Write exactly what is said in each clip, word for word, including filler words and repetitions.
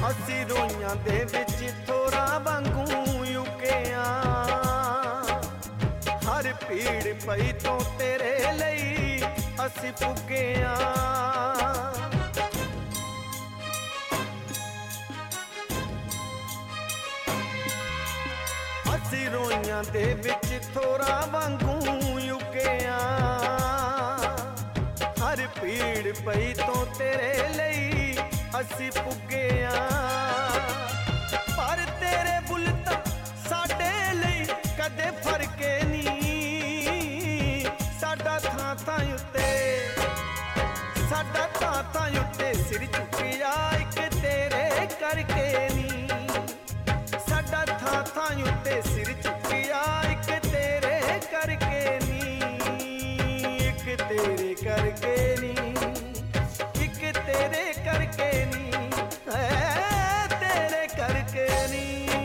ਅਸੀਂ ਰੋਈਆਂ ਦੇ ਵਿੱਚ ਥੋੜਾ ਵਾਂਗੂ ਯੁਕਿਆ हर भीड़ पई तो तेरे लई असी पुगिया असी रोइयां दे विच थोड़ा वांगू युकिया हर भीड़ पई तो तेरे लई असी पुगिया पर तेरे बुलता साडे लई कदे फरके नी साडा थां थां उत्ते साडा थां थां उत्ते सिर झुकिया इक तेरे करके नी साडा थां थां उत्ते सिर झुकिया इक तेरे करके नी इक तेरे करके नी इक तेरे करके नी है तेरे करके नी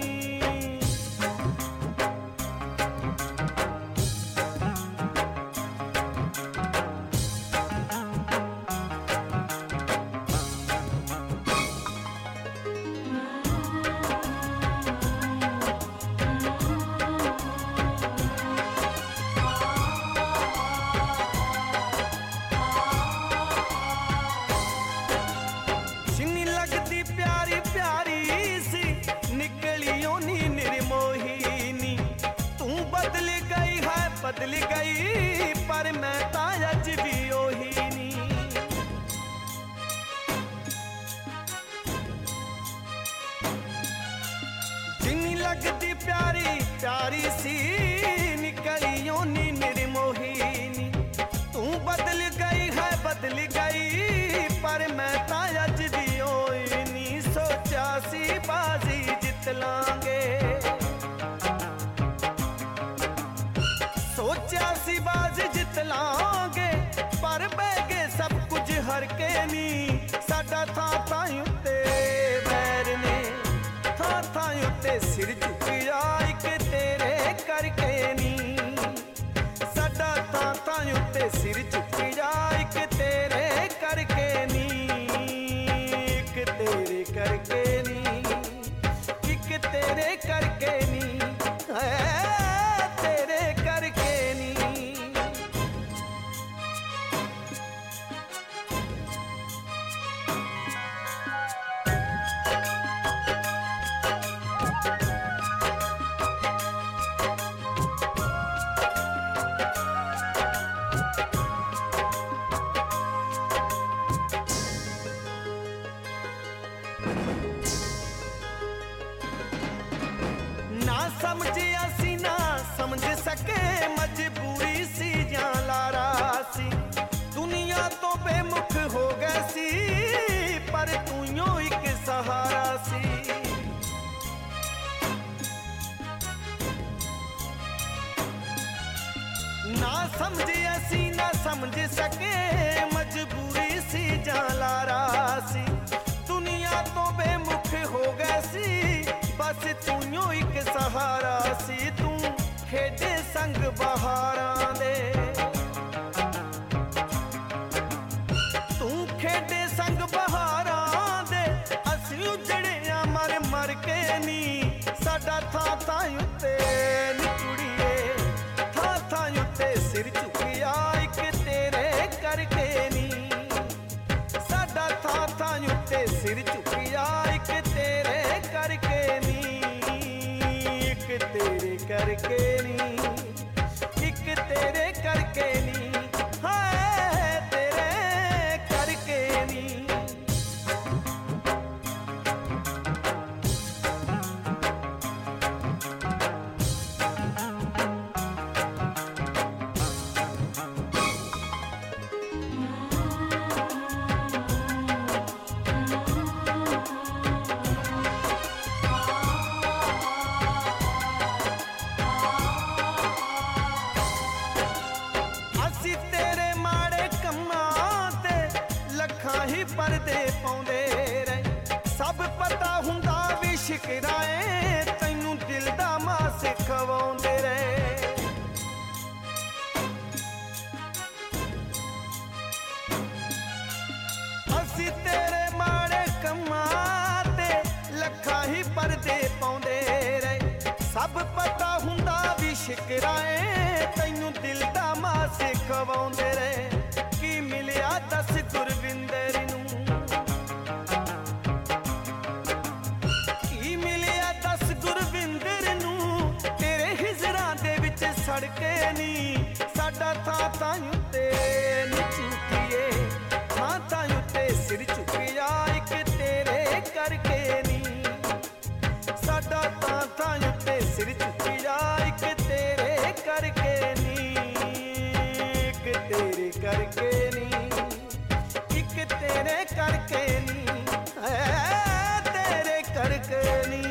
बदल गई पर मैं तां अज भी ओही नी जिन्नी लगदी प्यारी प्यारी सी निकलियों नी निर्मोही नी तू बदल गई है बदल गई पर मैं तां अज भी ओही नी सोचा सी बाजी जित लांगे सोचा सी बाज जित लांगे पर बह गए सब कुछ हर के नी साडा थां थां उत्ते बैर ने थां थां उत्ते सिर झुकिया इक तेरे करके नी साडा थां थां उत्ते सिर झुकिया इक तेरे करके नी इक तेरे करके नी इक तेरे करके नी है तेरे करके नी ना समझे असी ना समझ सके मजबूरी सी या लारा सी दुनिया तो बेमुख हो गए सी पर तू यो एक सहारा सी ना समझे असी ना समझ सके मजबूरी सी या लारा सी दुनिया तो बेमुख हो गए सी बस तू यो एक सहारा सी तू खेडे संग बहारां दे तू खेडे संग बहारां दे असी उजड़े मर मर के नी साडा थां थां उत्ते नी कुड़िए थां थां उत्ते सिर झुकिया इक तेरे करके नी साडा थां थां उत्ते सिर झुकिया इक तेरे करके नी इक तेरे करके नी इक तेरे करके नी हाय तेरे करके नी परदे पाउंदे रहे सब पता हुंदा भी शिकराए तैनू दिल दा मास खवाउंदे रहे असी तेरे माड़े कम्मां ते शिकराए तैनू दिल दा मास खवाउंदे रहे की मिलिया दस गुरविंदर नूं की मिलिया दस गुरविंदर नूं तेरे हिजरां दे विच सड़के नी साडा थां थां उत्ते चुकिए थां थां उत्ते सिर चुकिया एक तेरे करके नी साडा थां थां उत्ते सिर चुकिया एक तेरे करके नी एक तेरे करके नी एक तेरे करके नी है तेरे करके नी